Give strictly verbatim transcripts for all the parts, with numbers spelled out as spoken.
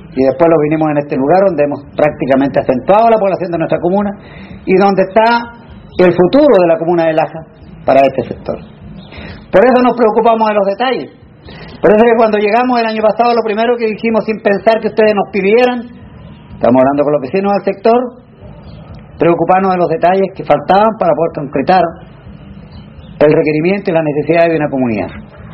y después lo vinimos en este lugar donde hemos prácticamente acentuado la población de nuestra comuna y donde está el futuro de la comuna de Laja para este sector. Por eso nos preocupamos de los detalles. Por eso que cuando llegamos el año pasado, lo primero que dijimos, sin pensar que ustedes nos pidieran, estamos hablando con los vecinos del sector, preocuparnos de los detalles que faltaban para poder concretar el requerimiento y las necesidades de una comunidad.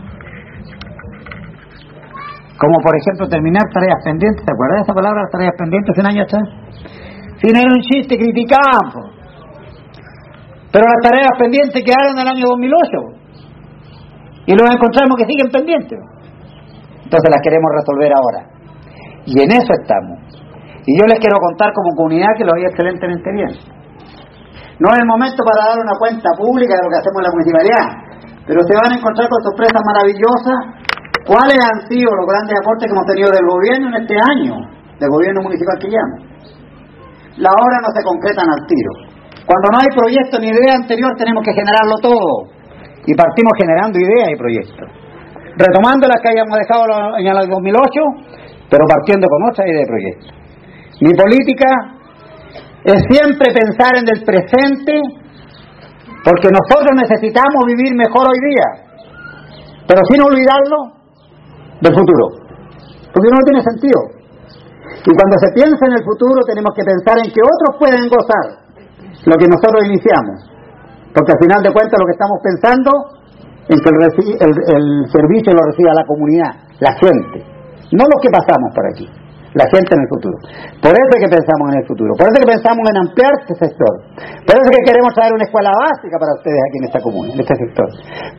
Como por ejemplo terminar tareas pendientes. ¿Se acuerdan de esa palabra, las tareas pendientes, un año atrás? Si no era un chiste, criticaban. Pero las tareas pendientes quedaron en el año dos mil ocho y los encontramos que siguen pendientes. Entonces las queremos resolver ahora, y en eso estamos. Y yo les quiero contar como comunidad que lo hay excelentemente bien. No es el momento para dar una cuenta pública de lo que hacemos en la municipalidad, pero se van a encontrar con sorpresas maravillosas. ¿Cuáles han sido los grandes aportes que hemos tenido del gobierno en este año, del gobierno municipal que llamo? Las obras no se concretan al tiro. Cuando no hay proyecto ni idea anterior, tenemos que generarlo todo, y partimos generando ideas y proyectos, retomando las que hayamos dejado en el dos mil ocho, pero partiendo con otra idea de proyecto. Mi política es siempre pensar en el presente, porque nosotros necesitamos vivir mejor hoy día, pero sin olvidarlo del futuro, porque no tiene sentido. Y cuando se piensa en el futuro, tenemos que pensar en que otros pueden gozar lo que nosotros iniciamos, porque al final de cuentas lo que estamos pensando es que el, el, el servicio lo reciba la comunidad, la gente, no los que pasamos por aquí, la gente en el futuro. Por eso es que pensamos en el futuro, por eso es que pensamos en ampliar este sector, por eso es que queremos traer una escuela básica para ustedes aquí en esta comuna, en este sector,